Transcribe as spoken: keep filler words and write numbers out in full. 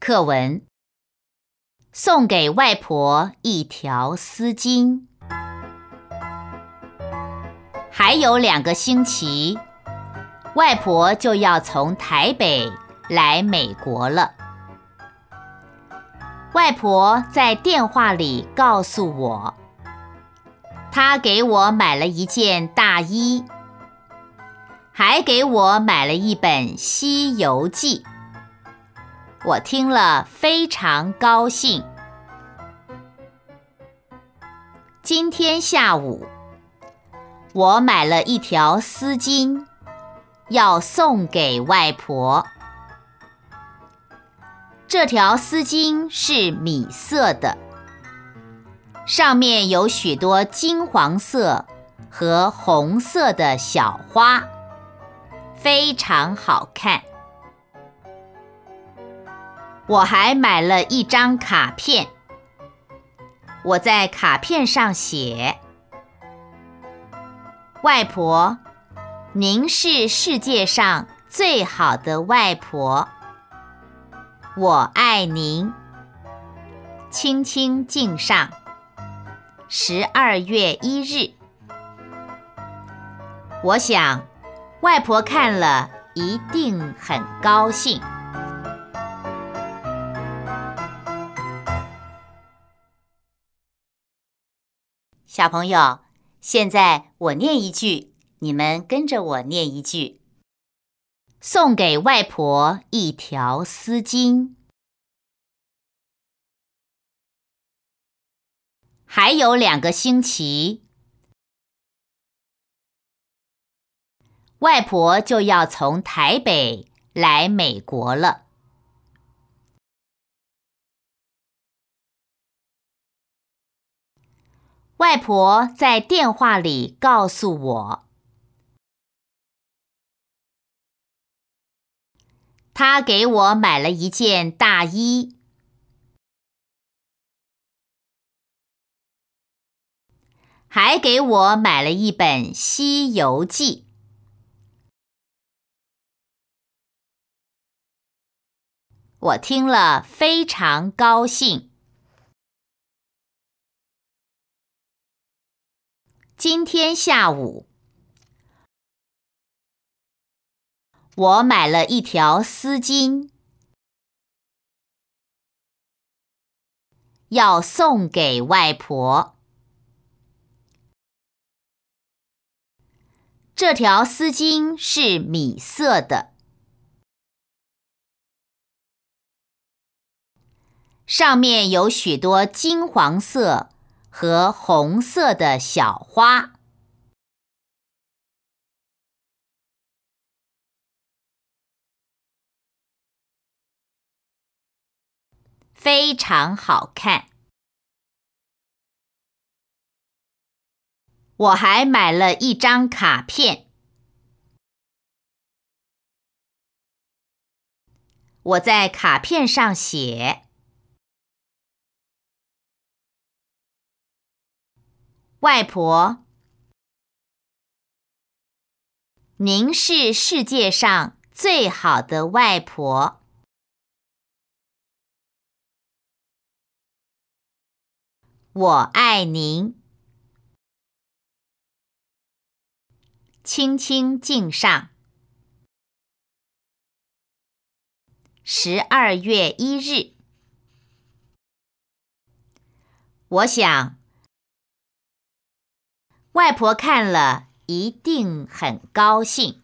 课文：送给外婆一条丝巾。还有两个星期，外婆就要从台北来美国了。外婆在电话里告诉我，她给我买了一件大衣，还给我买了一本《西游记》。我听了非常高兴。今天下午，我买了一条丝巾，要送给外婆。这条丝巾是米色的，上面有许多金黄色和红色的小花，非常好看。我还买了一张卡片，我在卡片上写：外婆，您是世界上最好的外婆，我爱您。青青敬上，十二月一日。我想，外婆看了一定很高兴。小朋友，现在我念一句，你们跟着我念一句。送给外婆一条丝巾。还有两个星期，外婆就要从台北来美国了。外婆在电话里告诉我，她给我买了一件大衣，还给我买了一本《西游记》。我听了非常高兴。今天下午，我买了一条丝巾，要送给外婆。这条丝巾是米色的，上面有许多金黄色和红色的小花，非常好看。我还买了一张卡片，我在卡片上写：外婆，您是世界上最好的外婆，我爱您。青青敬上，十二月一日。我想，外婆看了一定很高兴。